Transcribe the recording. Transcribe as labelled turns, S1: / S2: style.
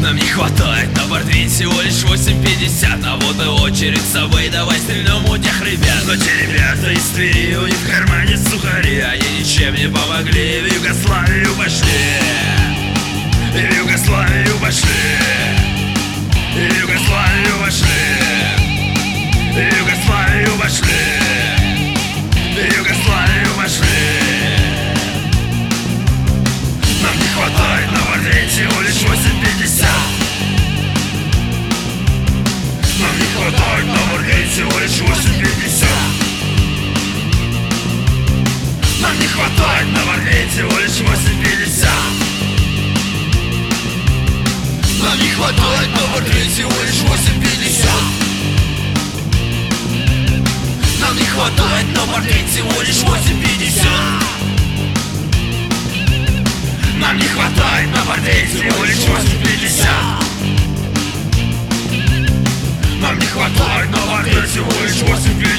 S1: Нам не хватает на борде всего лишь 8.50. А вот и очередь с собой, давай стрельнем у тех ребят. Но те ребята из Твери, у них в кармане сухари. Они ничем не помогли, в Югославию пошли. И в Югославию пошли. И в Югославию пошли. И в Югославию пошли. И в Югославию пошли. Нам не хватает на борде всего лишь 8.50. Нам не хватает на борде всего лишь 8.50. Нам не хватает на борде всего лишь 8.50. Нам не хватает на борде всего лишь 8.50. Нам не хватает на борде всего лишь 8.50. Нам не хватает на борде всего лишь 8.50. Нам не хватает на борде всего лишь 8.50.